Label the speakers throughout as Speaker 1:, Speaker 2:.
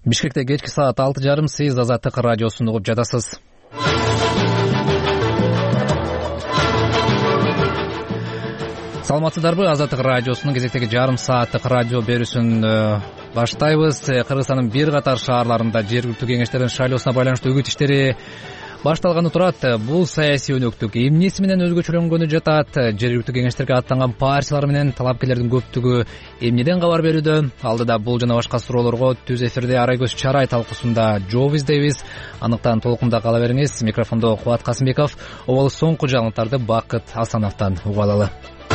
Speaker 1: Бишкекте кечки саат 6:30 сиз Азаттык радиосун угуп жатасыз. Саламатсыздарбы? Азаттык радиосунун кезектеги жарым сааттык радио берүүсүн баштайбыз. Кыргызстандын бир катар шаарларында жергиликтүү кеңештердин шайлоосуна байланыштуу үгүт иштери башталганы турат. Бул саясий өнөктүк эмнеси менен өзгөчөлөнгөнү жатат? Жергиликтүү кеңештерге аттанган партиялар менен талапкерлердин көптүгү эмнеден кабар берүүдө? Алдыда бул жана башка суроолорго түз эфирде Арайгөз Чарай талкуусунда жооп издейбиз. Аныктан толкунда кала бериңиз. Микрофондо Кубат Касымбеков. Обалы соңку жаңылыктарды Бакыт Асановдон угуп алалы.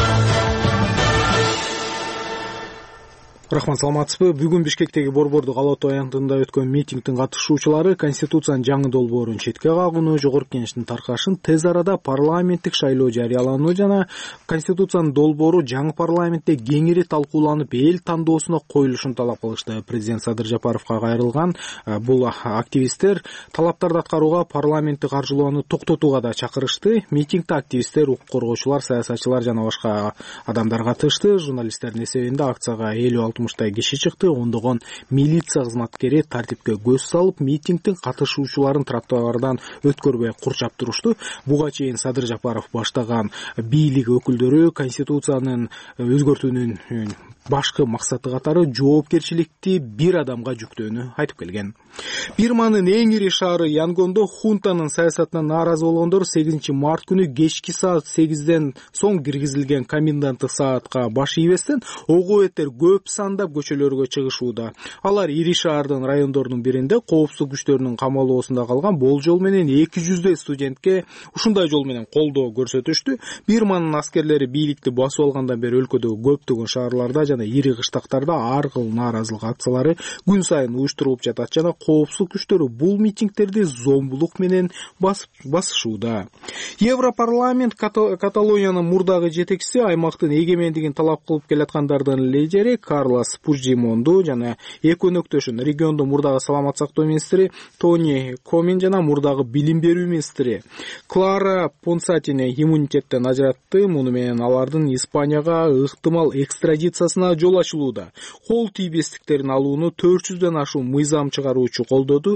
Speaker 2: Рахмат, саламатсызбы? Бүгүн Бишкектеги Борбордук Ала-Ата аянтында өткөн митингдин катышуучулары Конституциянын жаңы долбоорун четке кагууну, Жогорку Кеңештин таркашын тез арада парламенттик шайлоо жарыялануу жана Конституциянын долбоору жаңы парламентте кеңири талкууланып, эл тандоосуна коюлушун талап кылышты. Президент Садыр Жапаровго кайрылган бул активисттер талаптарды аткарууга, парламентти каржылоону токтотууга да чакырышты. Митингде активисттер, укук коргоочулар, саясатчылар жана башка адамдар катышты. Журналисттердин эсебинде акцияга 50-60 киши чыкты. Ондогон милиция кызматкери тартипке көз салып, митингдин катышуучуларын тротуардан өткөрбөй курчап турушту. Буга чейин Садыр Жапаров баштаган бийлик өкүлдөрү Конституциянын өзгөртүүнүн башкы максаты катары жоопкерчиликти бир адамга жүктөөнү айтып келген. Бирманын эң ири шаары Янгондо хунтанын саясатына нааразы болгондор 8 март күнү кечки саат 8ден соң киргизилген коменданттык саатка баш ийбестен ого-бетер көп сандап көчөлөргө чыгышууда. Алар ири шаардын райондордун биринде коопсуздук күчтөрүнүн камалоосунда калган болжол менен 200 студентке ушундай жол менен колдоо көрсөтүштү. Бирманын аскерлери бийликти басып алгандан бери өлкөдөгү көптөгөн шаарларда жана ири кыштактарда ар кыл нааразылык акциялары күн сайын уюштурулуп жатат жана коопсуздук күчтөрү бул митингдерди зомбулук менен басышууда. Европарламент Каталониянын мурдагы жетекчиси, аймактын эгемендигин талап кылып келаткандардын лидери Карлос Пучдемонду жана эки өнөктөшүн, региондун мурдагы саламат сактоо министри Тони Комин жана мурдагы билим берүү министри Клара Понсатини иммунитеттен ажыратты. Муну менен алардын Испанияга ыктымал экстрадициясына жол ачылууда. Кол тийбестиктерин алууну 400дөн ашуун мыйзам чыгаруучу колдоду,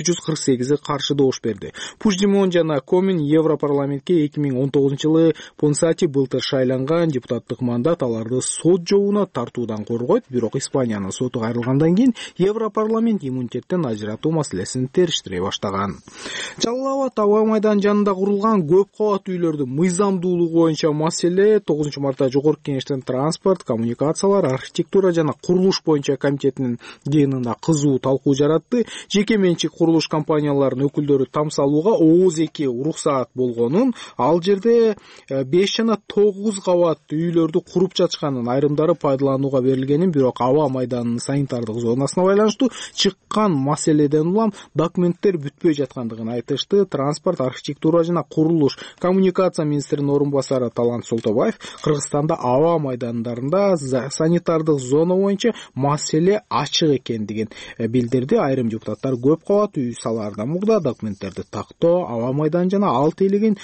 Speaker 2: 248 каршы добуш берди. Пучдемон жана Комин Европарламентке 2019-жылы Понсати былтыр шайланган. Депутаттык мандат аларды сот жообуна тартуудан коргойт, бирок Испаниянын соту кайрылгандан кийин Европарламент иммунитеттен ажыратуу маселесин териштире баштаган. Жалал Абад аба майданынын жанында курулган көп кабаттуу үйлөрдүн мыйзамдуулугу боюнча маселе 9 мартта Жогорку Кеңештин транспорт, коммуникациялар, архитектура жана курулуш боюнча комитетинин жыйынында кызуу талкуу жаратты. Жеке менчик курулуш компанияларынын өкүлдөрү там салууга ооз-2 уруксаат болгонун, ал жерде 5 жана 9 кабаттуу үйлөрдү куруп жатышканын, айрымдары пайдаланууга берилгенин, бирок аба майданынын санитардык зонасына байланыштуу чыккан маселеден улам документтер бүтпөй жаткандыгын айтышты. Транспорт, архитектура жана курулуш, коммуникация министринин орун басары Талант Солтобаев Кыргызстанда аба майдандарында санитардык зона боюнча маселе ачык экендигин билдирди. Айрым депутаттар көп кабаттуу үй салаардан мурда документтерди тактоо, аба майдан жана ал тейлеген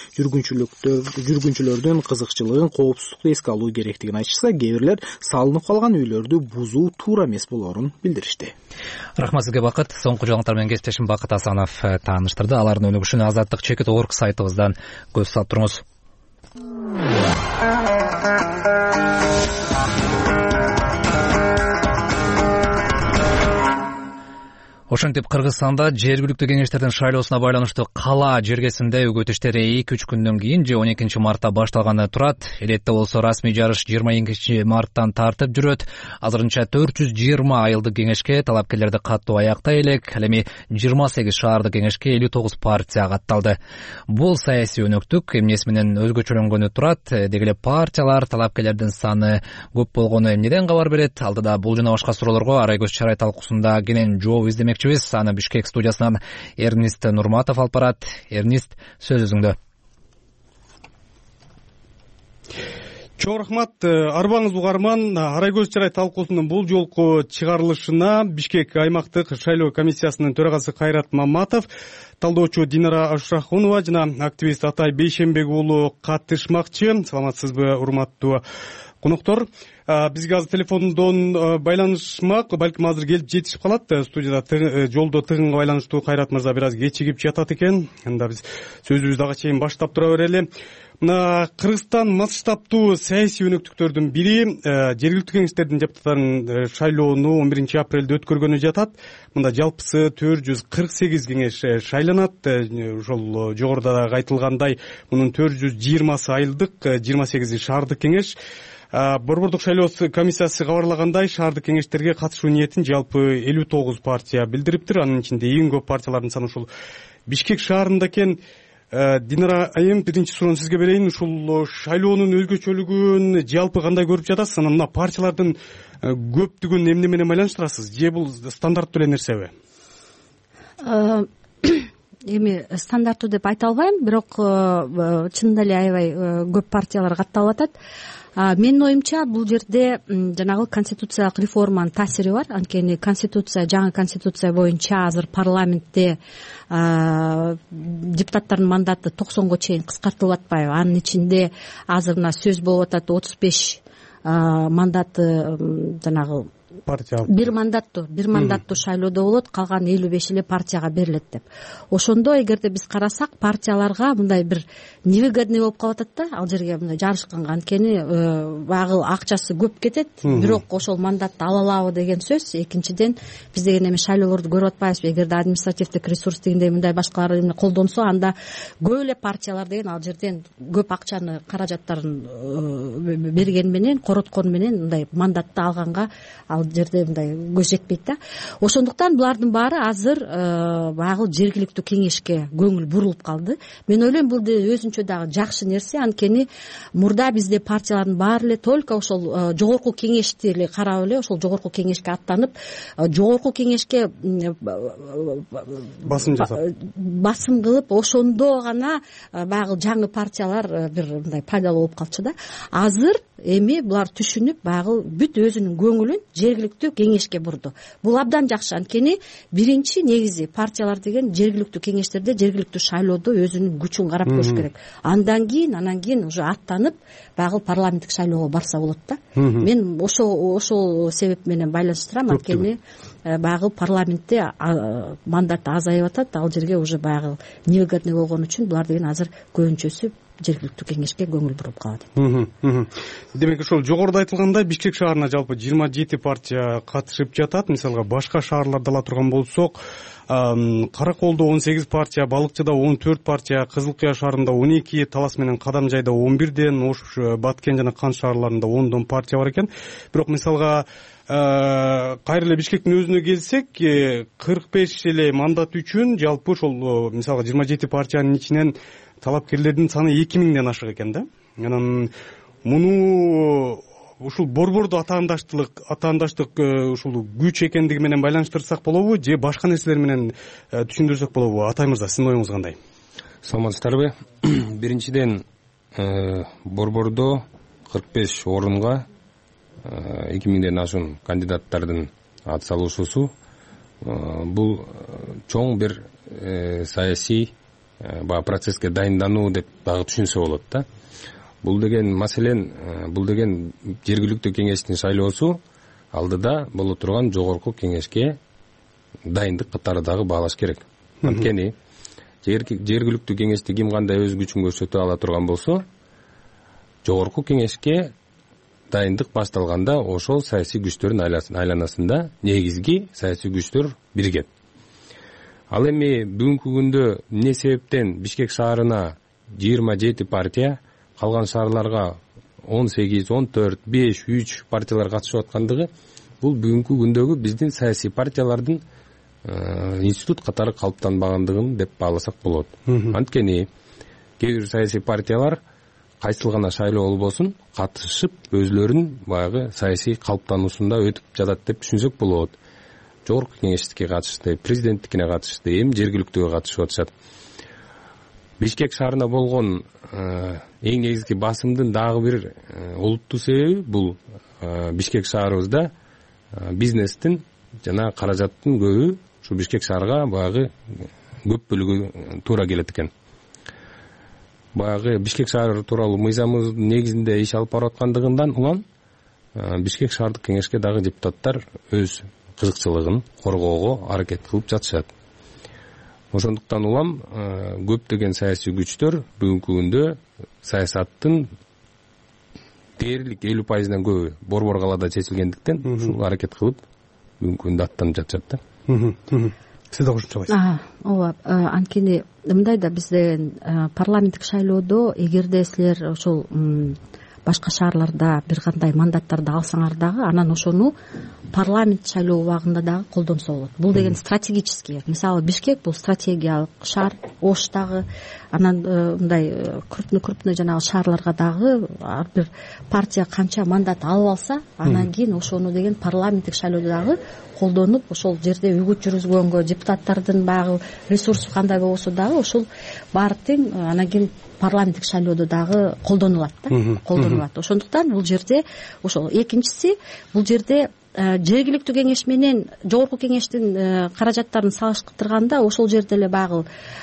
Speaker 2: жүргүнчүлөрдүн кызыкчылыгын, коопсуздукту эске алуу керектигин айтышса, кээ бирлер салынып калган үйлөрдү бузуу туура эмес болоорун билдиришти.
Speaker 1: Рахмат сизге, Бакыт. Соңку жаңылыктар менен кесиптешим Бакыт Асанов тааныштырды. Алардын өнүгүшүнө azattik.org сайтыбыздан көз салып туруңуз. Ошентип Кыргызстанда жергиликтүү кеңештердин шайлоосуна байланыштуу кала жергесинде үгүт иштери 2-3 күндөн кийин же 12 мартта башталганы турат. Элетте болсо расмий жарыш 22 марттан тартып жүрөт. Азырынча 420 айылдык кеңешке талапкерлерди каттоо аяктай элек. Ал эми 28 шаардык кеңешке 59 партия катталды. Бул саясий өнөктүк эмнеси менен өзгөчөлөнгөнү турат. Деги эле партиялар, талапкерлердин саны көп болгону эмнеден кабар берет? Алдыда бул жана башка суроолорго Арайгөз Чарай талкуусунда кенен жооп издемек демекчибиз. Аны Бишкек студиясынан Эрнист Нурматов алып барат. Эрнист, сөз өзүңдө.
Speaker 3: Чоң рахмат. Арбаңыз угарман. Арайгөз Чарай талкуусунун бул жолку чыгарылышына Бишкек аймактык шайлоо комиссиясынын төрагасы Кайрат Маматов, талдоочу Динара Ашрахунова жана активист Атай Бейшенбек уулу катышмакчы. Саламатсызбы, урматтуу коноктор. бизге азыр телефондон байланышмак, балким азыр келип жетишип калат. Студияда жолдо тыгынга байланыштуу Кайрат мырза бир аз кечигип жатат экен. Анда биз сөзүбүздү ага чейин баштап тура берели. Мына Кыргызстан масштабтуу саясий өнөктүктөрдүн бири жергиликтүү кеңештердин депутаттарын шайлоону 11 апрелде өткөргөнү жатат. Мында жалпысы 448 кеңеш шайланат. Ошол жогоруда дагы айтылгандай, мунун 420сы айылдык, 28 шаардык кеңеш. Борбордук шайлоо комиссиясы кабарлагандай, шаардык кеңештерге катышуу ниетин жалпы 59 партия билдириптир. Анын ичинде эң көп партиялардын саны ушул Бишкек шаарында экен. Динара айым, биринчи суроону сизге берейин. Ушул шайлоонун өзгөчөлүгүн жалпы кандай көрүп жатасыз? Анан мына партиялардын көптүгүн эмне менен байланыштырасыз? Же бул стандарттуу эле нерсеби?
Speaker 4: Эми стандарттуу деп айта албайм, бирок чынында эле аябай көп партиялар катталып атат. Менин оюмча бул жерде жанагы конституциялык реформанын таасири бар. Анткени жаңы конституция боюнча азыр парламентте депутаттардын мандаты 90го чейин кыскартылып атпайбы? Анын ичинде азыр мына сөз болуп атат 35 мандаты жанагы бир мандаттуу шайлоодо болот, калган 55 эле партияга берилет деп. Ошондо эгерде биз карасак, партияларга мындай бир невыгодный болуп калып атат да, ал жерге мындай жарышканга. Анткени багы акчасы көп кетет, бирок ошол мандатты ала алабы деген сөз. Экинчиден, биз деген эми шайлоолорду көрүп атпайбызбы? Эгерде административдик ресурс дегендей мындай башкалар колдонсо, анда көп эле партиялар деген ал жерден көп акчаны, каражаттарын бергени менен, короткону менен мындай мандатты алганга ал жерде мындай көз жетпейт да. Ошондуктан булардын баары азыр багы жергиликтүү кеңешке көңүл бурулуп калды. Мен ойлойм, бул өзүнчө дагы жакшы нерсе. Анткени мурда бизде партиялардын баары эле только ошол жогорку кеңешти эле карап эле, ошол жогорку кеңешке аттанып, жогорку кеңешке басым кылып, ошондо гана багы жаңы партиялар бир мындай пайдалуу болуп калчу да. Азыр эми булар түшүнүп, багы бүт өзүнүн көңүлүн жергиликтүү кеңешке бурду. Бул абдан жакшы. Анткени биринчи негизи партиялар деген жергиликтүү кеңештерде, жергиликтүү шайлоодо өзүнүн күчүн карап көрүш керек. Андан кийин уже аттанып, багы парламенттик шайлоого барса болот да. Мен ошол себеп менен байланыштырам. Анткени багы парламентте мандаты азайып атат. Ал жерге уже багы невыгодный болгон үчүн булар деген азыр көбүнчөсү жергиликтүү кеңешке көңүл буруп калат.
Speaker 3: Демек, ошол жогоруда айтылгандай, Бишкек шаарына жалпы 27 партия катышып жатат. Мисалга башка шаарларда ала турган болсок, Караколдо 18 партия, Балыкчыда 14 партия, Кызыл Кыя шаарында 12, Талас менен Кадамжайда 11ден, Ош, Баткен жана Кан шаарларында 10дон партия бар экен. Бирок мисалга кайра эле Бишкектин өзүнө келсек, 45 эле мандат үчүн жалпы ошол мисалга 27 партиянын ичинен талапкерлердин саны 2000ден ашык экен да. Анан муну ушул борбордуу атаандаштык ушул күч экендиги менен байланыштырсак болобу, же башка нерселер менен түшүндүрсөк болобу? Атай мырза, сиздин оюңуз кандай?
Speaker 5: Саламатсыздарбы? Биринчиден, борбордо 45 орунга 2000ден ашуун кандидаттардын ат салышуусу бул чоң бир саясий процесске дайындануу деп дагы түшүнсө болот да. Бул деген маселен, бул деген жергиликтүү кеңештин шайлоосу алдыда боло турган жогорку кеңешке дайындык катары дагы баалаш керек. Анткени жергиликтүү кеңешти ким кандай өз күчүн көрсөтө ала турган болсо, жогорку кеңешке дайындык башталганда ошол саясий күчтөрдүн айланасында негизги саясий күчтөр биригет. Ал эми бүгүнкү күндө эмне себептен Бишкек шаарына 27 партия, калган шаарларга 18, 14, 5, 3 партиялар катышып аткандыгы, бул бүгүнкү күндөгү биздин саясий партиялардын институт катары калыптанбагандыгын деп бааласак болот. Анткени кээ бир саясий партиялар кайсыл гана шайлоо болбосун катышып, өзлөрүнүн баягы саясий калыптануусунда өтүп жатат деп түшүнсөк болот. Жогорку кеңештикке катышты, президенттикине катышты, эми жергиликтүүгө катышып атышат. Бишкек шаарына болгон эң негизги басымдын дагы бир олуттуу себеби бул Бишкек шаарыбызда бизнестин жана каражаттын көбү ушу Бишкек шаарга баягы көп бөлүгү туура келет экен. Баягы Бишкек шаары тууралуу мыйзамыбыздын негизинде иш алып барып аткандыгынан улам Бишкек шаардык кеңешке дагы депутаттар өз кызыкчылыгын коргоого аракет кылып жатышат. Ошондуктан улам көптөгөн саясий күчтөр бүгүнкү күндө саясаттын дээрлик 50%-дан көбү Борбор калаада чечилгендиктен ушул аракет кылып бүгүнкү күндө аттанып жатышат да.
Speaker 3: Сиз да кошумчалайсыз?
Speaker 4: ооба, анткени мындай да бизде парламенттик шайлоодо эгерде силер ошол башка шаарларда бир кандай мандаттарды алсаңар дагы анан ошону парламент шайлоо убагында дагы колдонсо болот. Бул деген стратегический. Мисалы Бишкек бул стратегиялык шаар, Ош дагы, анан мындай крупный жанагы шаарларга дагы ар бир партия канча мандат алып алса, анан кийин ошону деген парламенттик шайлоодо дагы колдонуп, ошол жерде үгүт жүргүзгөнгө депутаттардын баягы ресурсу кандай болсо дагы ошол баары тең анан кийин парламенттик шайлоодо дагы колдонулат да, колдонулат. Ошондуктан бул жерде ошол экинчиси, бул жерде жергиликтүү кеңеш менен жогорку кеңештин каражаттарын салыштырганда ошол жерде эле баягы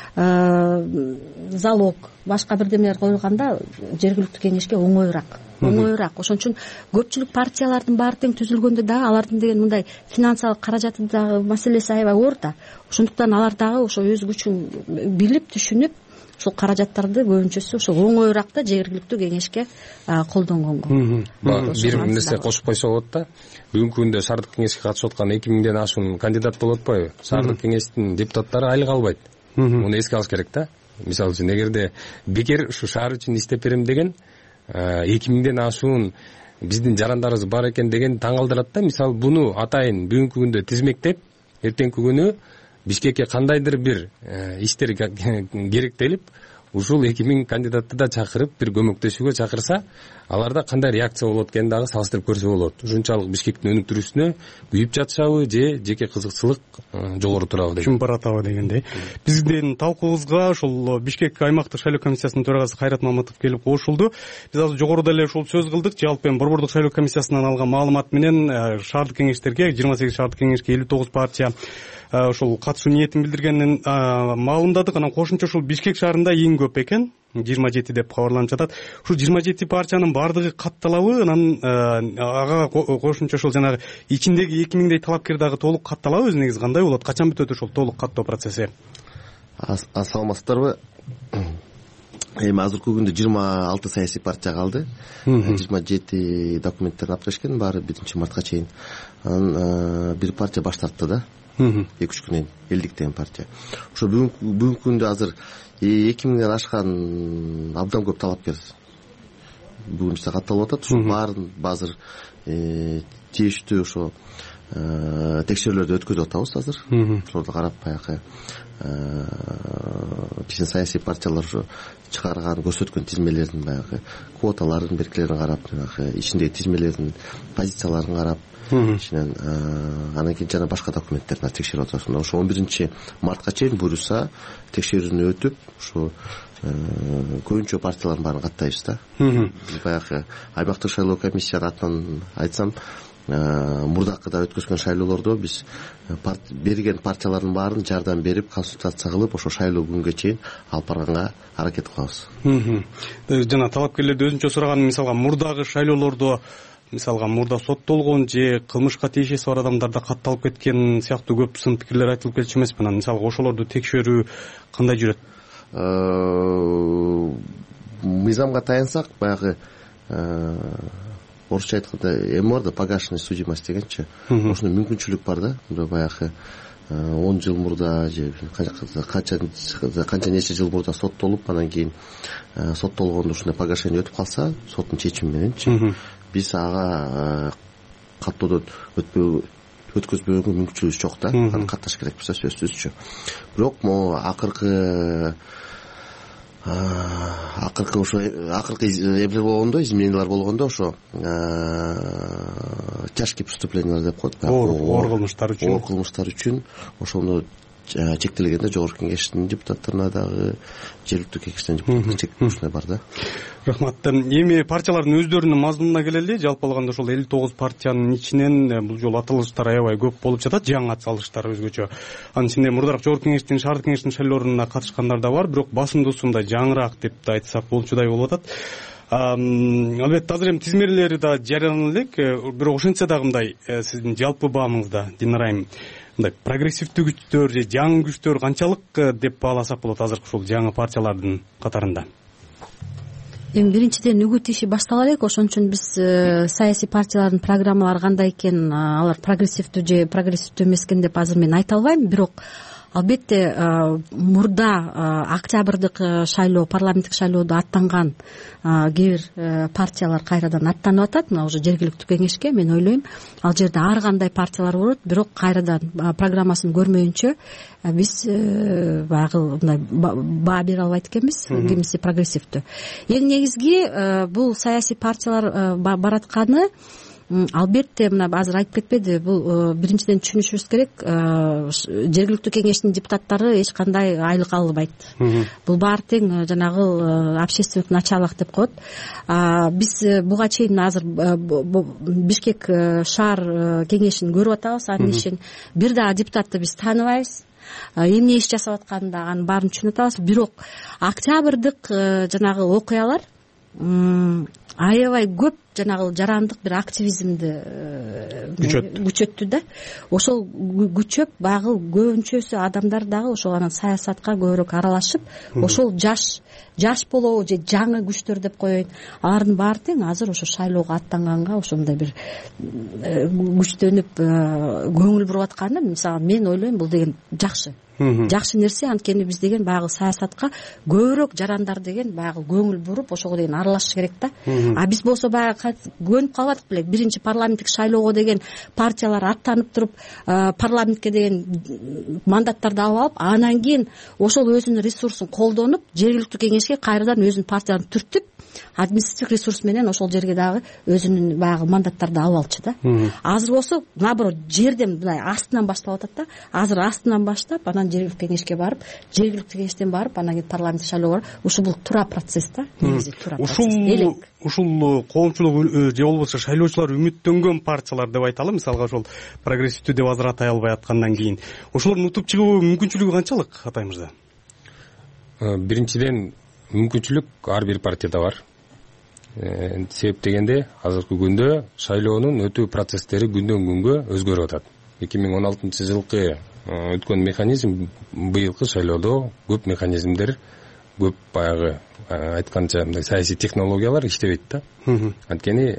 Speaker 4: залог, башка бирдемелер коюлганда жергиликтүү кеңешке оңоюраак. Ошон үчүн көпчүлүк партиялардын баары тең түзүлгөндө дагы алардын деген мындай финансылык каражаты дагы маселеси аябай оор да. Ошондуктан алар дагы ошо өз күчүн билип, түшүнүп, ушул каражаттарды көбүнчөсү ушул оңоюраак да жергиликтүү кеңешке колдонгонго.
Speaker 5: Бир нерсе кошуп койсо болот да. Бүгүнкү күндө шаардык кеңешке катышып аткан 2000ден ашуун кандидат болуп атпайбы? Шаардык кеңештин депутаттары айлык албайт. Муну эске алыш керек да. Мисалы үчүн эгерде бекер ушу шаар үчүн иштеп берем деген 2000ден ашуун биздин жарандарыбыз бар экен деген таң калтырат да. Мисалы буну атайын бүгүнкү күндө тизмектеп, эртеңки күнү Бишкекке кандайдыр бир иштер керектелип, ушул 2000 кандидатты да чакырып, бир көмөктөшүүгө чакырса, аларда кандай реакция болот экенин дагы салыштырып көрсө болот. Ушунчалык Бишкектин өнүктүрүүсүнө күйүп жатышабы же жеке кызыкчылык жогору турабы деген.
Speaker 3: Чын баратабы дегендей. Биздин талкуубузга ошол Бишкек аймактык шайлоо комиссиясынын төрагасы Кайрат Маматов келип кошулду. Биз азыр жогоруда эле ошол сөз кылдык. Жалпы Борбордук шайлоо комиссиясынан алган маалымат менен шаардык кеңештерге 28 шаардык кеңешке 59 партия ошол катышуу ниетин билдиргенин маалымдадык. Анан кошумча ушул Бишкек шаарында эң көп экен, 27 деп кабарланып жатат. Ушул 27 партиянын баардыгы катталабы? Анан ага кошумча ошол жанагы ичиндеги 2000дей талапкер дагы толук катталабы? Өз негизи кандай болот? Качан бүтөт ошол толук каттоо процесси?
Speaker 6: Саламатсыздарбы? Эми азыркы күндө 26 саясий партия калды. 27 документтерин алып келишкен, баары 1-мартка чейин. Анан бир партия баш тартты да. 2-3 күнөн элдик деген партия. Ошо бүгүнкү күндө азыр 2000ден ашкан абдан көп талапкер бүгүнчө катталып атат. Ушул баарын азыр тийиштүү ошо текшерүүлөрдү өткөзүп атабыз азыр. Ошолорду карап баягы биздин саясий партиялар ошо чыгарган, көрсөткөн тизмелердин баягы квоталарын, беркилерин карап, ичиндеги тизмелердин позицияларын карап, ичинен анан кийин жана башка документтерди текшерип атабыз. Ошо 11-мартка чейин буюрса текшерүүнү өтүп, ошо көбүнчө партиялардын баарын каттайбыз да. Биз баягы аймактык шайлоо комиссиянын атынан айтсам, мурдакы да өткөзгөн шайлоолордо биз берген партиялардын баарын жардам берип, консультация кылып, ошо шайлоо күнгө чейин алып барганга аракет кылабыз.
Speaker 3: Жана талапкерлерди өзүнчө сураган, мисалга мурдагы шайлоолордо, мисалга мурда соттолгон же кылмышка тиешеси бар адамдарда катталып кеткен сыяктуу көп сын пикирлер айтылып келчү эмеспи? Анан мисалга ошолорду текшерүү кандай жүрөт?
Speaker 6: Мыйзамга таянсак, баягы орусча айтканда эми бар да, погашенная судимость дегенчи. Ошондой мүмкүнчүлүк бар да. Баягы 10 жыл мурда же канча нече жыл мурда соттолуп, анан кийин соттолгондо ушундай погашение өтүп калса, соттун чечими мененчи биз ага каттоодон өткөзбөгөнгө мүмкүнчүлүгүбүз жок да. Аны катташ керекпиз да, сөзсүзчү. Бирок могу акыркы эмелер болгондо, изменениялар болгондо, ошо тяжкие преступлениялар деп коет.
Speaker 3: Оор
Speaker 6: кылмыштар үчүн ошону чектелгенде жогорку кеңештин депутаттарына дагы, жергиликтүү кеңештин депутаттарына чектелүү бар да.
Speaker 3: Рахмат. Эми партиялардын өздөрүнүн мазмунуна келели. Жалпы алганда ошол 59 партиянын ичинен бул жолу аталыштар аябай көп болуп жатат, жаңы аталыштар өзгөчө. Анын ичинде мурдараак жогорку кеңештин, шаардык кеңештин шайлоолоруна катышкандар да бар, бирок басымдуусу мындай жаңыраак деп да айтсак болчудай болуп атат. Албетте азыр эми тизмелери да жарыялана элек, бирок ошентсе дагы мындай сиздин жалпы баамыңызда Динара айым мындай прогрессивдүү күчтөр же жаңы күчтөр канчалык деп бааласак болот азыркы ушул жаңы партиялардын катарында?
Speaker 4: Эми биринчиден үгүт иши баштала элек, ошон үчүн биз саясий партиялардын программалары кандай экенин, алар прогрессивдүү же прогрессивдүү эмес экен деп азыр мен айта албайм. Бирок албетте мурда октябрдык шайлоо, парламенттик шайлоодо аттанган кээ бир партиялар кайрадан аттанып атат. Мына уже жергиликтүү кеңешке мен ойлойм ал жерде ар кандай партиялар болот, бирок кайрадан программасын көрмөйүнчө биз баягы мындай баа бере албайт экенбиз, кимиси прогрессивдүү. Эң негизги бул саясий партиялар баратканы албетте мына азыр айтып кетпеди, бул биринчиден түшүнүшүбүз керек, жергиликтүү кеңештин депутаттары эч кандай айлык албайт. Бул баары тең жанагы общественный началок деп коет. Биз буга чейин азыр Бишкек шаар кеңешин көрүп атабыз, анын ишин. Бир дагы депутатты биз тааныбайбыз. Эмне иш жасап атканын дагы анын баарын түшүнүп атабыз. Бирок октябрдык жанагы окуялар аябай көп жанагы жарандык бир активизмди күчөттү да. Ошол күчөп баягы көбүнчөсү адамдар дагы ошол анан саясатка көбүрөөк аралашып, ошол жаш болобу же жаңы күчтөр деп коеюн, алардын баары тең азыр ошо шайлоого аттанганга ошондой бир күчтөнүп көңүл буруп атканы, мисалы мен ойлойм бул деген жакшы нерсе. Анткени биз деген баягы саясатка көбүрөөк жарандар деген баягы көңүл буруп ошого деген аралашыш керек да. Биз болсо баягы көнүп калбадык беле, биринчи парламенттик шайлоого деген партиялар аттанып туруп парламентке деген мандаттарды алып алып, анан кийин ошол өзүнүн ресурсун колдонуп жергиликтүү кеңешке кайрадан өзүнүн партияларын түртүп административдик ресурс менен ошол жерге дагы өзүнүн баягы мандаттарды алып алчу да. Азыр болсо наоборот жерден мындай астынан башталып атат да. Азыр астынан баштап анан жергиликтүү кеңешке барып, жергиликтүү кеңештен барып анан кийин парламенттик шайлоого барып, ушул бул туура процесс да. Негизи туура процесс.
Speaker 3: Ушул коомчулук же болбосо шайлоочулар үмүттөнгөн партиялар деп айталы, мисалга ошол прогрессивдүү деп азыр атай албай аткандан кийин ошолордун утуп чыгуу мүмкүнчүлүгү канчалык Атай мырза?
Speaker 5: Биринчиден мүмкүнчүлүк ар бир партияда бар. Себеп дегенде азыркы күндө шайлоонун өтүү процесстери күндөн күнгө өзгөрүп атат. 2016-жылкы өткөн механизм быйылкы шайлоодо көп механизмдер, көп баягы айтканча мындай саясий технологиялар иштебейт да. Анткени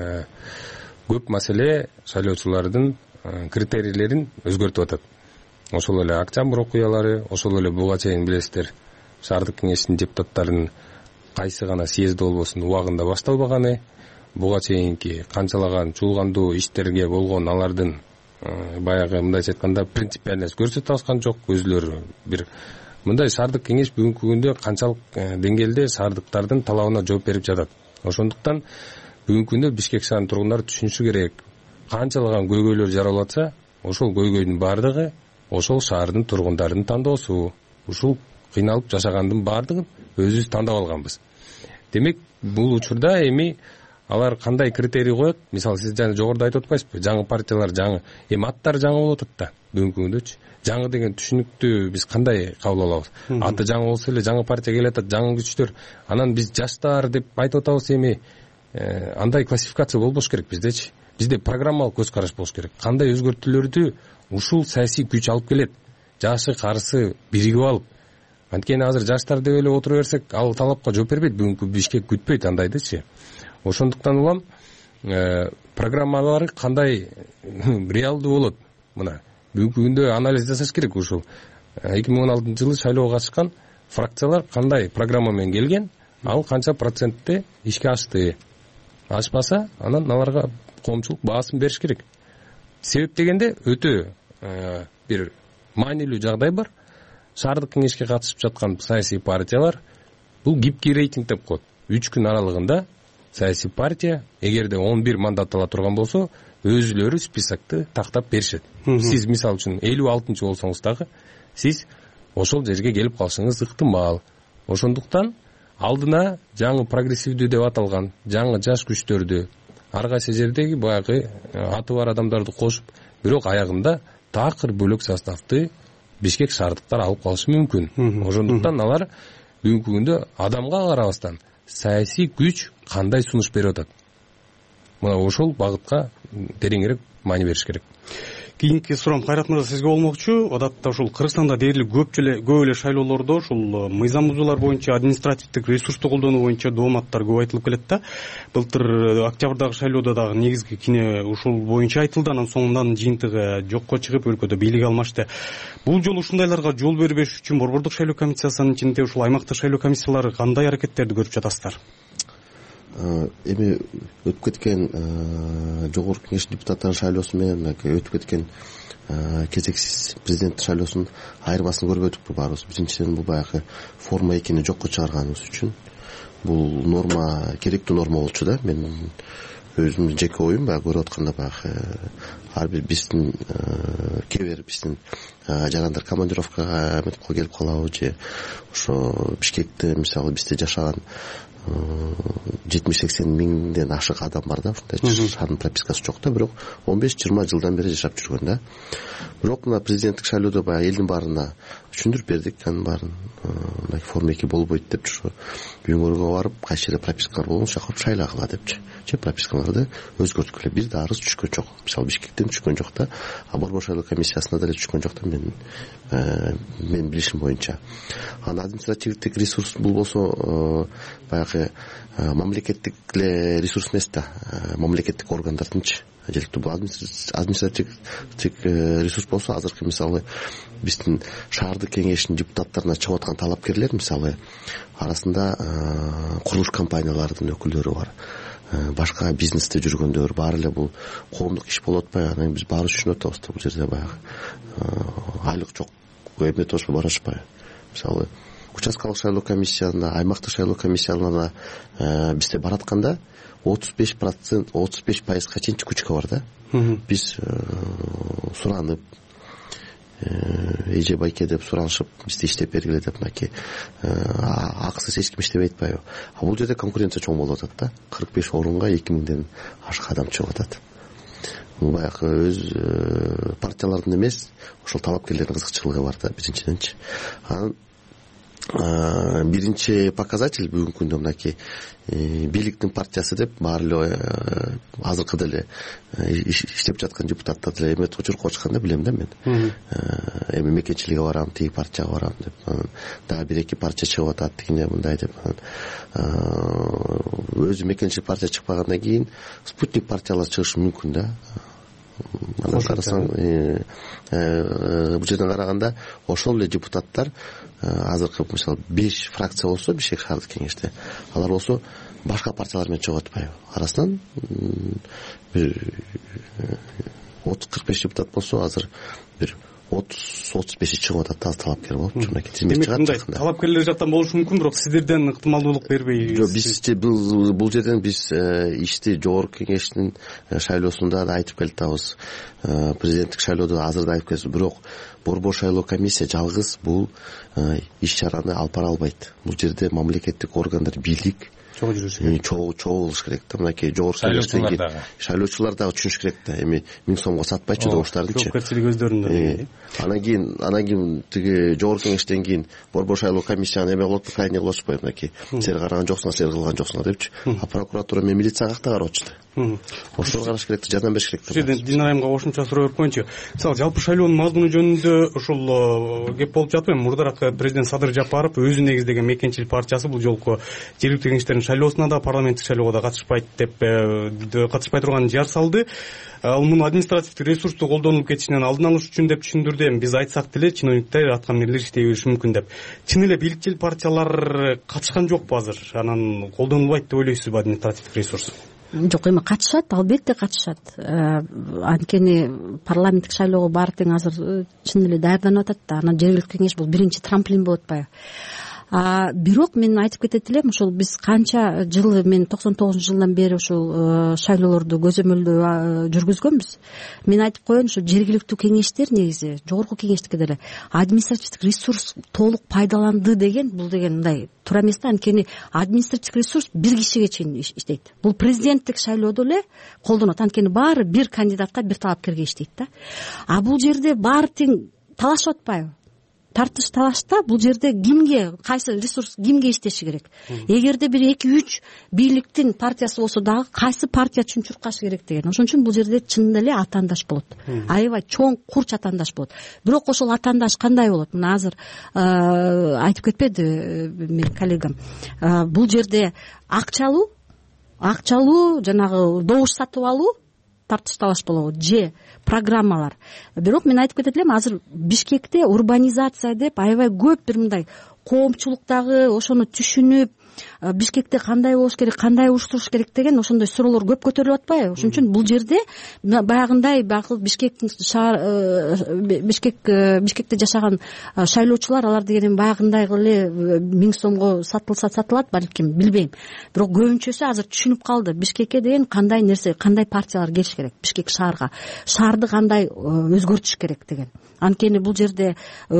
Speaker 5: көп маселе шайлоочулардын критерийлерин өзгөртүп атат. Ошол эле октябрь окуялары, ошол эле буга чейин билесиздер, шаардык кеңештин депутаттарынын кайсы гана съезд болбосун убагында башталбаганы, буга чейинки канчалаган чуулгандуу иштерге болгон алардын баягы мындайча айтканда принципиальность көрсөтө алышкан жок. Өзүлөрү бир мындай шаардык кеңеш бүгүнкү күндө канчалык деңгээлде шаардыктардын талабына жооп берип жатат. Ошондуктан бүгүнкү күндө Бишкек шаарынын тургундары түшүнүшү керек. Канчалаган көйгөйлөр жаралып атса, ошол көйгөйдүн баардыгы ошол шаардын тургундарынын тандоосу. Ушул кыйналып жашагандын баардыгын өзүбүз тандап алганбыз. Демек, бул учурда эми алар кандай критерий коет? Мисалы, сиз жана жогоруда айтып атпайсызбы? Жаңы партиялар жаңы, эми аттар жаңы болуп атат да бүгүнкү күндөчү. Жаңы деген түшүнүктү биз кандай кабыл алабыз? Аты жаңы болсо эле жаңы партия келатат, жаңы күчтөр. Анан биз жаштар деп айтып атабыз, эми андай классификация болбош керек биздечи. Бизде программалык көз караш болуш керек. Кандай өзгөртүүлөрдү ушул саясий күч алып келет? Жашы, карысы биригип алып. Анткени азыр жаштар деп эле отура берсек, ал талапка жооп бербейт, бүгүнкү Бишкек күтпөйт андайдычы. Ошондуктан улам программалары кандай реалдуу болот? Мына бүгүнкү күндө анализ жасаш керек. Ушул 2016-жылы шайлоого катышкан фракциялар кандай программа менен келген, ал канча процентте ишке ашты. Ашпаса, анан аларга коомчулук баасын бериш керек. Себеп дегенде өтө бир маанилүү жагдай бар. Шаардык кеңешке катышып жаткан саясий партиялар бул гибкий рейтинг деп коет. 3 күн аралыгында саясий партия эгерде 11 мандат ала турган болсо, өзүлөрү списокты тактап беришет. Сиз мисалы үчүн 56-чы болсоңуз дагы, сиз ошол жерге келип калышыңыз ыктымал. Ошондуктан алдына жаңы прогрессивдүү деп аталган жаңы жаш күчтөрдү, ар кайсы жердеги баягы аты бар адамдарды кошуп, бирок аягында такыр бөлөк составты Бишкек шаардыктар алып калышы мүмкүн. Ошондуктан алар бүгүнкү күндө адамга карабастан саясий күч кандай сунуш берип атат, мына ошол багытка тереңирээк маани бериш керек.
Speaker 3: Кийинки суроом Кайрат мырза сизге болмокчу. Адатта ушул Кыргызстанда дээрлик көп эле шайлоолордо ушул мыйзам бузуулар боюнча административдик ресурсту колдонуу боюнча дооматтар көп айтылып келет да. Былтыр октябрдагы шайлоодо дагы негизги кине ушул боюнча айтылды, анан соңунан жыйынтыгы жокко чыгып өлкөдө бийлик алмашты. Бул жолу ушундайларга жол бербеш үчүн Борбордук шайлоо комиссиясынын ичинде ушул аймактык шайлоо комиссиялары кандай аракеттерди көрүп жатасыздар?
Speaker 6: Эми өтүп кеткен жогорку кеңеш депутаттарынын шайлоосу менен өтүп кеткен кезексиз президент шайлоосунун айырмасын көрүп өтүппү баарыбыз. Биринчиден, бул баягы форма экини жокко чыгарганыбыз үчүн бул норма керектүү норма болчу да. Мен өзүмдүн жеке оюм баягы көрүп атканда баягы ар бир биздин кээ бир биздин жарандар командировкага келип калабы же ошо Бишкекте мисалы бизде жашаган 70-80 миңден ашык адам бар да, ушундай шаардын пропискасы жок да, бирок 15-20 жылдан бери жашап жүргөн да. Бирок мына президенттик шайлоодо баягы элдин баарына түшүндүрүп бердик, анын баарын форма 2 болбойт деп, ошо үйүңөргө барып кайсы жерде пропискалар болгон шақырып шайлагыла депчи. Же пропискаларды өзгөрткүлө. Бир да арыз түшкөн жок. Мисалы Бишкектен түшкөн жок да, Борбор шайлоо комиссиясына деле түшкөн жок да, мен билишим боюнча. Анан административдик ресурс бул болсо баягы мамлекеттик эле ресурс эмес да, мамлекеттик органдардынчы. Желектүү бул административдик ресурс болсо, азыркы мисалы биздин шаардык кеңештин депутаттарына чыгып аткан талапкерлер мисалы арасында курулуш компанияларынын өкүлдөрү бар, башка бизнесте жүргөндөр, баары эле бул коомдук иш болуп атпайбы? Анан биз баарыбыз түшүнүп атабыз да, бул жерде баягы айлык жок, эмне болуп барышпайбы? Мисалы участкалык шайлоо комиссиясына, аймактык шайлоо комиссияларына бизде баратканда 35%-35%га чейин чыкучка бар да. Биз суранып, эже байке деп суранышып, бизди иштеп бергиле деп, мынакей акысыз эч ким иштебей атпайбы? А бул жерде конкуренция чоң болуп атат да. 45 орунга 2000ден ашык адам чыгып атат. Бул баягы өз партиялардын эмес, ошол талапкерлердин кызыкчылыгы бар да, биринчиденчи. Анан биринчи показатель бүгүнкү күндө мынакей бийликтин партиясы деп баары эле азыркы деле иштеп жаткан депутаттар деле эмет учуркуп чыкканда билем да мен. Эми мекенчиликке барам, тиги партияга барам деп, дагы 1-2 партия чыгып атат, тигине мындай деп. Өзү мекенчилик партия чыкпагандан кийин спутник партиялар чыгышы мүмкүн да. Анан карасаң, бул жерден караганда ошол эле депутаттар азыркы мисалы 5 фракция болсо Бишкек шаардык кеңеште, алар болсо башка партиялар менен чыгып атпайбы? Арасынан бир 30-45 депутат болсо, азыр бир 30-35 чыгып атат, аз талапкер болуп жумаке тизмет чыгат.
Speaker 3: Демек, мындай талапкерлер жактан болушу мүмкүн, бирок сиздерден ыктымалдуулук бербей.
Speaker 6: Жок, бизче бул жерден биз ишти жогорку кеңештин шайлоосунда да айтып келатабыз, президенттик шайлоодо азыр да айтып келебиз, бирок Борбор шайлоо комиссия жалгыз бул иш чараны алып бара албайт. Бул жерде мамлекеттик органдар, бийлик чогуу болуш керек да. Мынакей жогорку шайлоочулар дагы түшүнүш керек да. Эми 1000 сомго сатпайчы добуштардынчы.
Speaker 3: Жоопкерчилик өздөрүндө.
Speaker 6: Анан кийин тиги жогорку кеңештен кийин Борбор шайлоо комиссияны эме кылып атпайбы, крайне кылып атпайбы? Мынакей силер караган жоксуңар, силер кылган жоксуңар депчи. А прокуратура менен милиция какта карап атышты. Ошого караш керек, жардам бериш керек.
Speaker 3: Жерден Динара айымга кошумча суроо берип коеюнчу. Мисалы жалпы шайлоонун мазмуну жөнүндө ушул кеп болуп жатпайбы? Мурдараак президент Садыр Жапаров өзү негиздеген мекенчилик партиясы бул жолку жергиликтүү кеңештердин шайлоосуна да, парламенттик шайлоого да катышпайт деп, катышпай турганын жар салды. Ал муну административдик ресурсту колдонулуп кетишинен алдын алыш үчүн деп түшүндүрдү. Эми биз айтсак деле чиновниктер, аткаминерлер иштей бериши мүмкүн деп. Чын эле бийликчил партиялар катышкан жокпу азыр? Анан колдонулбайт деп ойлойсузбу административдик ресурс?
Speaker 4: Жок, эми катышат, албетте катышат. Анткени парламенттик шайлоого баары тең азыр чын эле даярданып атат да. Анан жергиликтүү кеңеш бул биринчи трамплин болуп атпайбы? Бирок мен айтып кетет элем, ошол биз канча жыл, мен 99-жылдан бери ушул шайлоолорду көзөмөлдөө жүргүзгөнбүз. Мен айтып коеюн, ушу жергиликтүү кеңештер негизи жогорку кеңештикке деле административдик ресурс толук пайдаланды деген, бул деген мындай туура эмес да. Анткени административдик ресурс бир кишиге чейин иштейт. Бул президенттик шайлоодо эле колдонот, анткени баары бир кандидатка, бир талапкерге иштейт да. Бул жерде баары тең талашып атпайбы? тартыш талашта бул жерде кимге, кайсы ресурс кимге иштеши керек? Эгерде бир 2-3 бийликтин партиясы болсо дагы кайсы партия үчүн чуркашы керек деген. Ошон үчүн бул жерде чынында эле атаандаш болот. Аябай чоң курч атаандаш болот. Бирок ошол атаандаш кандай болот? Мына азыр айтып кетпеди менин коллегам. Бул жерде акчалуу жанагы добуш сатып алуу тартыш талаш болобу же программалар. Бирок мен айтып кетет элем, азыр Бишкекте урбанизация деп аябай көп бир мындай коомчулуктагы ошону түшүнүп, Бишкекте кандай болуш керек, кандай уюштуруш керек деген ошондой суроолор көп көтөрүлүп атпайбы? Ошон үчүн бул жерде баягындай Бишкектин Бишкекте жашаган шайлоочулар, алар деген баягындайгы эле 1000 сомго сатылса сатылат балким, билбейм. Бирок көбүнчөсү азыр түшүнүп калды Бишкекке деген кандай нерсе, кандай партиялар келиш керек, Бишкек шаарга, шаарды кандай өзгөртүш керек деген. Анткени бул жерде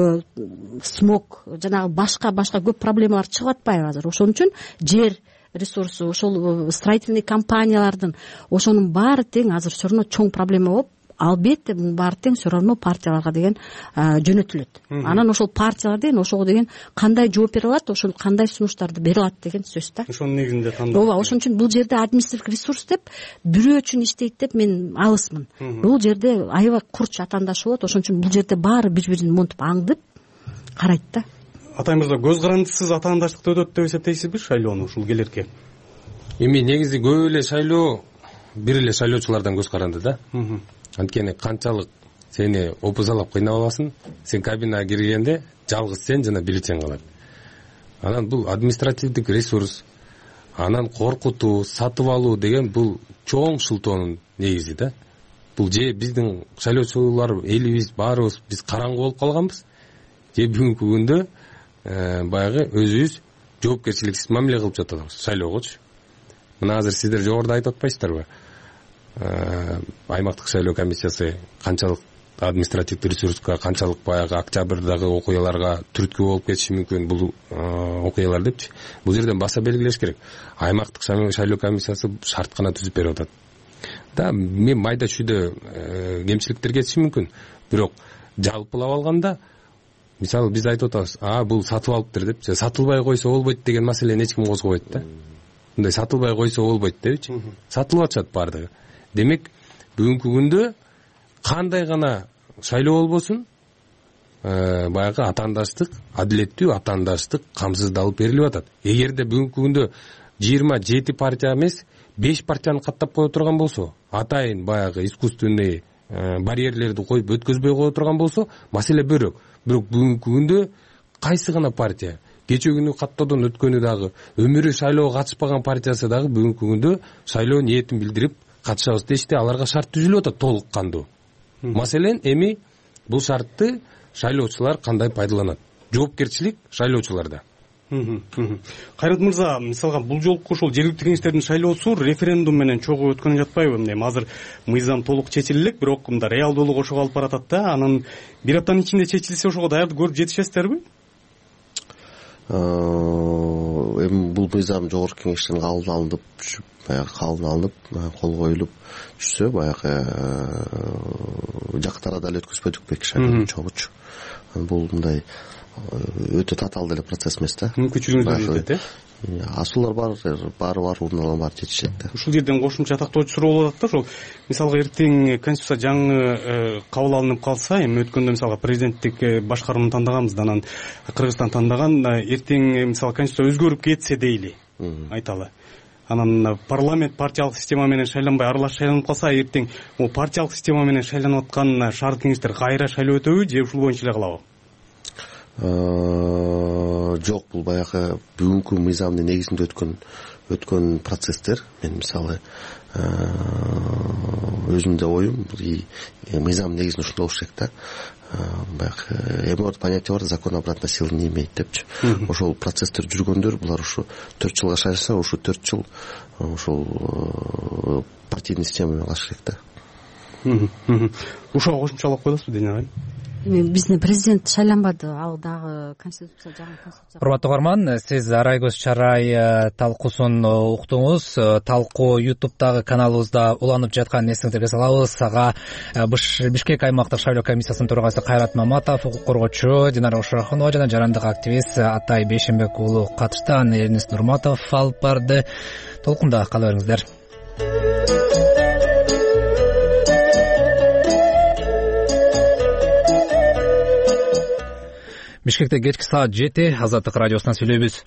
Speaker 4: смог, жанагы башка көп проблемалар чыгып атпайбы азыр? Ошон үчүн жер ресурсу, ошол строительный компаниялардын ошонун баары тең азыр все равно чоң проблема болуп, албетте мунун баары тең все равно партияларга деген жөнөтүлөт. Анан ошол партиялар деген ошого деген кандай жооп бере алат, ошол кандай сунуштарды бере алат деген сөз да.
Speaker 3: Ошонун негизинде тандоо.
Speaker 4: Ооба, ошон үчүн бул жерде административдик ресурс деп бирөө үчүн иштейт деп мен алысмын. Бул жерде аябай курч атаандаш болот. Ошон үчүн бул жерде баары бири-бирин монтип аңдып карайт да.
Speaker 3: Атай мырза, көз карандысыз атаандаштыкты өтөт деп эсептейсизби шайлоону ушул келерке?
Speaker 5: Эми негизи көп эле шайлоо бир эле шайлоочулардан көз каранды да. Анткени канчалык сени опузалап кыйнап аласың, сен кабинага киргенде жалгыз сен жана бюллетень калат. Анан бул административдик ресурс, анан коркутуу, сатып алуу деген бул чоң шылтоонун негизи да. Бул же биздин шайлоочулар элибиз баарыбыз биз караңгы болуп калганбыз, же бүгүнкү күндө баягы өзүбүз жоопкерчиликсиз мамиле кылып жатабыз шайлоогочу. Мына азыр сиздер жогоруда айтып атпайсыздарбы? Аймактык шайлоо комиссиясы канчалык административдик ресурска, канчалык баягы октябрдагы окуяларга түрткү болуп кетиши мүмкүн бул окуялар депчи. Бул жерден баса белгилеш керек. Аймактык шайлоо комиссиясы шарт гана түзүп берип атат. Да, мен майда чүйдө кемчиликтер кетиши мүмкүн. Бирок жалпылап алганда, мисалы биз айтып атабыз, бул сатып алыптыр деп, сатылбай койсо болбойт деген маселени эч ким козгобойт да. Мындай сатылбай койсо болбойт депчи. Сатылып атышат баардыгы. Демек, бүгүнкү күндө кандай гана шайлоо болбосун, баягы атаандаштык, адилеттүү атаандаштык камсыздалып берилип атат. Эгерде бүгүнкү күндө 27 партия эмес, 5 партияны каттап кое турган болсо, атайын баягы искусственный барьерлерди коюп өткөзбөй кое турган болсо, маселе бирок. Бирок бүгүнкү күндө кайсы гана партия, кече күнү каттоодон өткөнү дагы, өмүрү шайлоого катышпаган партиясы дагы бүгүнкү күндө шайлоо ниетин билдирип катышабыз дешти, аларга шарт түзүлүп атат толук кандуу. Маселен, эми бул шартты шайлоочулар кандай пайдаланат? Жоопкерчилик шайлоочуларда.
Speaker 3: Кайрат мырза, мисалга бул жолку ошол жергиликтүү кеңештердин шайлоосу референдум менен чогуу өткөнү жатпайбы? Азыр мыйзам толук чечиле элек, бирок мында реалдуулук ошого алып баратат да. Анан бир аптанын ичинде чечилсе ошого даярдык көрүп жетишесиздерби?
Speaker 6: Эми бул мыйзам жогорку кеңештен кабыл алынып түшүп, баягы кабыл алынып, кол коюлуп түшсө, баягы жакын арада эле өткөзбөдүк бек шайлоо чогуучу. Бул мындай өтө татаал деле процесс эмес да.
Speaker 3: Мүмкүнчүлүгүңүз жетет, э?
Speaker 6: Асуулар баары уруналган баары чечилет да.
Speaker 3: Ушул жерден кошумча тактоочу суроо болот да, ошол мисалга эртең конституция жаңы кабыл алынып калса, эми өткөндө мисалга президенттик башкарууну тандаганбыз, анан Кыргызстан тандаган, эртең мисалы конституция өзгөрүп кетсе дейли, айталы. Анан парламент партиялык система менен шайланбай аралаш шайланып калса, эртең могу партиялык система менен шайланып аткан шаардык кеңештер кайра шайлоо өтөбү же ушул боюнча эле калабы?
Speaker 6: Жок, бул баягы бүгүнкү мыйзамдын негизинде өткөн процесстер. Мен мисалы өзүмдө оюм, мыйзам негизинде ушундай болуш керек да. Баягы эми понятие бар, закон обратной силы не имеет депчи. Ошол процесстер жүргөндөр, булар ушу 4 жылга шайласа, ушу 4 жыл ошол партийный система менен калыш керек да.
Speaker 3: Ушуга кошумчалап коесузбу дейин агай?
Speaker 4: биздин президент шайланбады, ал дагы конституция жаңы конституция.
Speaker 1: Урматтуу угарман, сиз Арай көз чарай талкуусун уктуңуз. Талкуу YouTube'дагы каналыбызда уланып жаткан эсиңизге салабыз. Ага Бишкек аймактык шайлоо комиссиясынын төрагасы Кайрат Маматов, укук коргоочу Динара Ошорохунова жана жарандык активист Атай Бейшенбек уулу катышты. Аны Элнис Нурматов алып барды. Толкунда кала бериңиздер. Бишкекте кечки саат 7 Азаттык радиосунан сүйлөйбүз.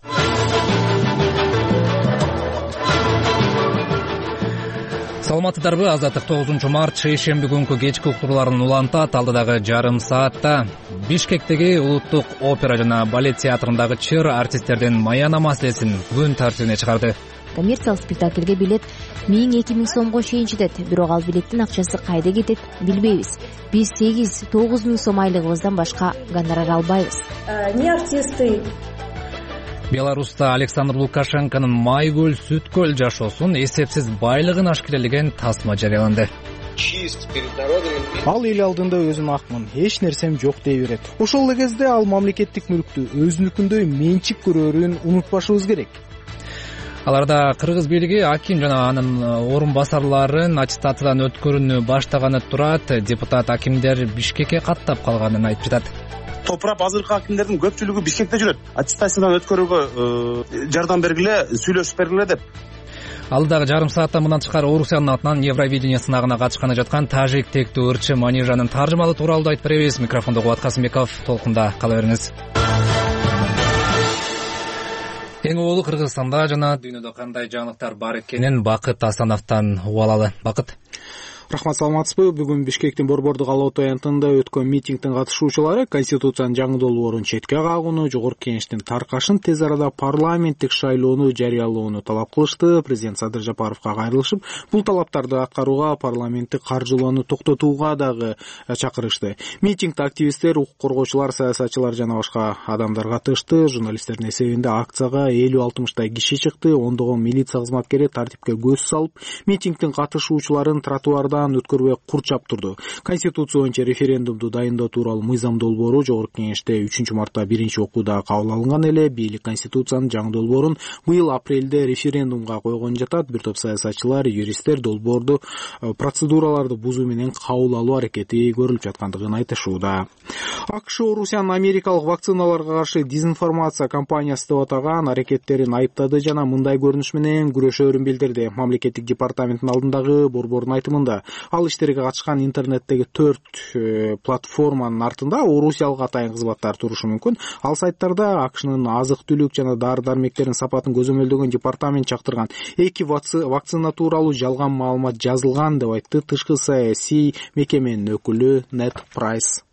Speaker 1: Саламатсыздарбы? Азаттык 9-март шейшемби күнкү кечки уктурууларын улантат. Алдыдагы жарым саатта Бишкектеги улуттук опера жана балет театрындагы чыр артисттердин маяна маселесин күн тартибине чыгарды.
Speaker 7: Коммерциялык спектакльге билет 1000-2000 сомго чейин жетет. Бирок ал билеттин акчасы кайда кетет билбейбиз. Биз 8-9 миң сом айлыгыбыздан башка гонорар албайбыз.
Speaker 8: Не артисты.
Speaker 1: Беларуста Александр Лукашенконун Майгүл Сүткөл жашоосун эсепсиз байлыгын ашкерелеген тасма жарыяланды.
Speaker 2: Ал эл алдында өзүн акмын, эч нерсем жок дей берет. Ошол эле кезде ал мамлекеттик мүлктү өзүнүкүндөй менчик көрөрүн унутпашыбыз керек.
Speaker 1: Аларда кыргыз бийлиги Аким жана анын орун басарларын аттестатыдан өткөрүүнү баштаганы турат. Депутат Акимдер Бишкекке каттап калганын айтып жатат.
Speaker 9: Топурап азыркы акимдердин көпчүлүгү Бишкекте жүрөт. Аттестациядан өткөрүүгө жардам бергиле, сүйлөшүп бергиле деп.
Speaker 1: Ал дагы жарым сааттан мындан тышкары Орусиянын атынан Евровидение сынагына катышканы жаткан тажик тектүү ырчы Манижанын таржымалы тууралуу айтып беребиз. Микрофондо Кубат Касымбеков, толкунда кала бериңиз. Эң оолу Кыргызстанда жана дүйнөдө кандай жаңылыктар бар экенин Бакыт Асановдон угалы. Бакыт.
Speaker 2: Рахмат, саламатсызбы? Бүгүн Бишкектин Борбордук Алатоо аянтында өткөн митингдин катышуучулары Конституциянын жаңы долбоорун четке кагууну, Жогорку Кеңештин таркашын тез арада парламенттик шайлоону жарыялоону талап кылышты. Президент Садыр Жапаровго кайрылышып, бул талаптарды аткарууга, парламенттик каржылоону токтотууга дагы чакырышты. Митингде активисттер, укук коргоочулар, саясатчылар жана башка адамдар катышты. Журналисттердин эсебинде акцияга 50-60 киши чыкты. Ондогон милиция кызматкери тартипке көз салып, митингдин катышуучуларын тротуарда өткөрбөй курчап турду. Конституция боюнча референдумду дайындоо тууралуу мыйзам долбоору Жогорку Кеңеште 3-мартта биринчи окууда кабыл алынган эле. Бийлик Конституциянын жаңы долбоорун быйыл апрелде референдумга койгон жатат. Бир топ саясатчылар, юристтер долбоорду процедураларды бузуу менен кабыл алуу аракети көрүлүп жаткандыгын айтышууда. АКШ Орусиянын америкалык вакциналарга каршы дезинформация кампаниясы деп атаган аракеттерин айыптады жана мындай көрүнүш менен күрөшөөрүн билдирди. Мамлекеттик департаменттин алдындагы борбордун айтымында ал иштерге катышкан интернеттеги 4 платформанын артында орусиялык атайын кызматтар турушу мүмкүн. Ал сайттарда АКШнын азык-түлүк жана дары-дармектердин сапатын көзөмөлдөгөн департамент чактырган 2 вакцина тууралуу жалган маалымат жазылган деп айтты тышкы саясий мекеменин өкүлү Ned Price.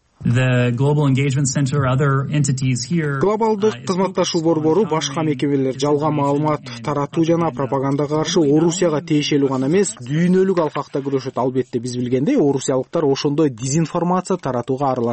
Speaker 2: Глобалдык кызматташуу борбору башка мекемелер жалган маалымат таратуу жана пропагандага каршы Орусияга тиешелүү гана эмес, дүйнөлүк алкакта күрөшөт. Албетте биз билгендей, орусиялыктар ошондой дезинформация таратууга аралашып